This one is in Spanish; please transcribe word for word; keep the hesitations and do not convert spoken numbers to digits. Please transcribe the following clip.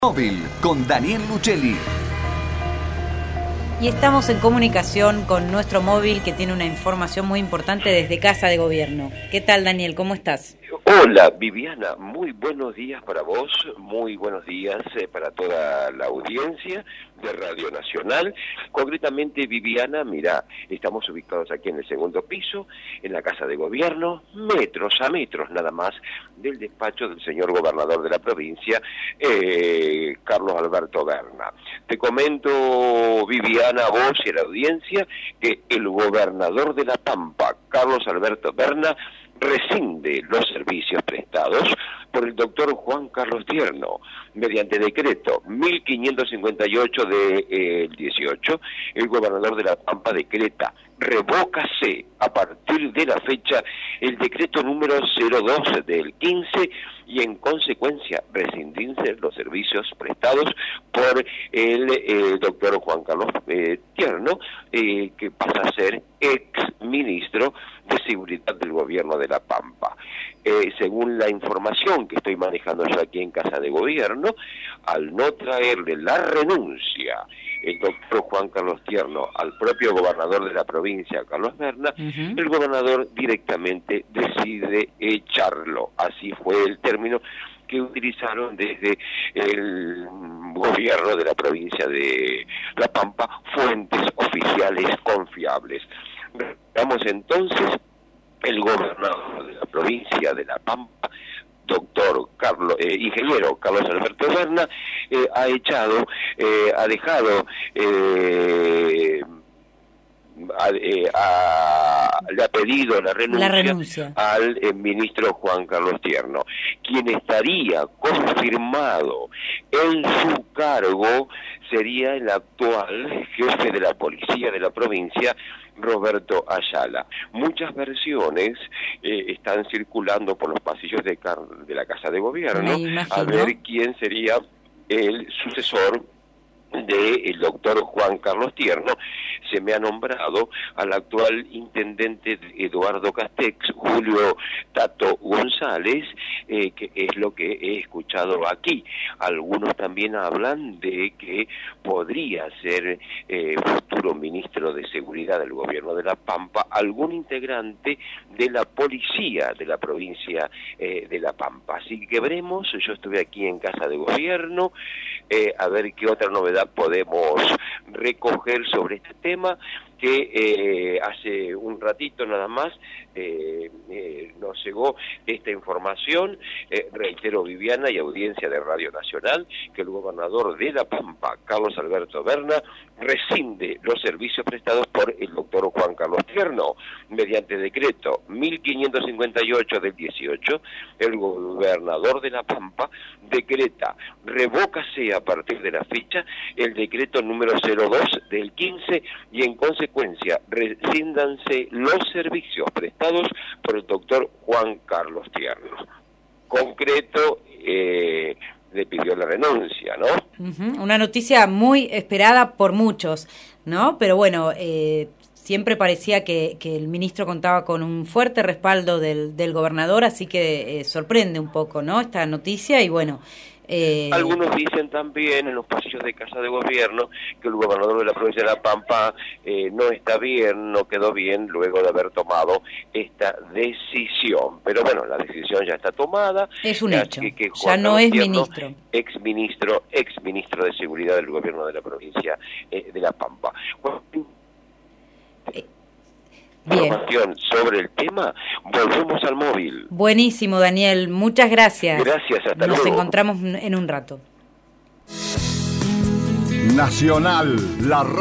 Móvil con Daniel Luchelli. Y estamos en comunicación con nuestro móvil que tiene una información muy importante desde Casa de Gobierno. ¿Qué tal, Daniel? ¿Cómo estás? Hola, Viviana. Muy buenos días para vos, muy buenos días eh, para toda la audiencia de Radio Nacional. Concretamente, Viviana, mira, estamos ubicados aquí en el segundo piso, en la Casa de Gobierno, metros a metros nada más del despacho del señor gobernador de la provincia, eh, Carlos Alberto Berna. Te comento, Viviana, a vos y a la audiencia, que el gobernador de La Pampa, Carlos Alberto Berna, rescinde los servicios prestados por el doctor Juan Carlos Tierno, mediante decreto mil quinientos cincuenta y ocho del eh, dieciocho, el gobernador de La Pampa decreta, revócase a partir de la fecha el decreto número cero dos del quince y en consecuencia rescindirse los servicios prestados por el eh, doctor Juan Carlos eh, Tierno, eh, que pasa a ser ex ministro de Seguridad del Gobierno de La Pampa. Eh, según la información que estoy manejando yo aquí en Casa de Gobierno, al no traerle la renuncia el doctor Juan Carlos Tierno al propio gobernador de la provincia, Carlos Berna, uh-huh. el gobernador directamente decide echarlo. Así fue el término que utilizaron desde el gobierno de la provincia de La Pampa, fuentes oficiales confiables. Veamos entonces, el gobernador de la provincia de La Pampa, doctor Carlos, eh, ingeniero Carlos Alberto Berna, eh, ha echado, eh, ha dejado, eh, a, eh, a, le ha pedido la renuncia, la renuncia. al eh, ministro Juan Carlos Tierno, quien estaría confirmado en su cargo sería el actual jefe de la policía de la provincia, Roberto Ayala. Muchas versiones eh, están circulando por los pasillos de, de la Casa de Gobierno a ver quién sería el sucesor del doctor Juan Carlos Tierno. Se me ha nombrado al actual intendente Eduardo Castex, Julio Tato González, eh, que es lo que he escuchado aquí. Algunos también hablan de que podría ser eh, futuro ministro de Seguridad del Gobierno de La Pampa, algún integrante de la policía de la provincia eh, de La Pampa. Así que veremos, yo estuve aquí en Casa de Gobierno, eh, a ver qué otra novedad podemos recoger sobre este tema, que eh, hace un ratito nada más eh, eh, nos llegó esta información. Eh, reitero, Viviana y audiencia de Radio Nacional, que el gobernador de La Pampa, Carlos Alberto Berna, rescinde los servicios prestados por el doctor Juan Carlos Tierno. Mediante decreto mil quinientos cincuenta y ocho del dieciocho, el gobernador de La Pampa decreta, revócase a partir de la fecha el decreto número cero dos del quince y en consecuencia rescíndanse los servicios prestados por el doctor Juan Carlos Tierno. Concreto, eh, le pidió la renuncia, ¿no? Uh-huh. Una noticia muy esperada por muchos, ¿no? Pero bueno, eh, siempre parecía que, que el ministro contaba con un fuerte respaldo del, del gobernador, así que eh, sorprende un poco, ¿no? Esta noticia y bueno... Eh... Algunos dicen también en los pasillos de Casa de Gobierno que el gobernador de la provincia de La Pampa eh, no está bien, no quedó bien luego de haber tomado esta decisión. Pero bueno, la decisión ya está tomada. Es un hecho, que, que ya no es ministro. Ex ministro, ex ministro de Seguridad del gobierno de la provincia eh, de La Pampa. Bueno, eh... información sobre el tema, volvemos al móvil. Buenísimo, Daniel, muchas gracias. Gracias, hasta Nos luego. Nos encontramos en un rato. Nacional, la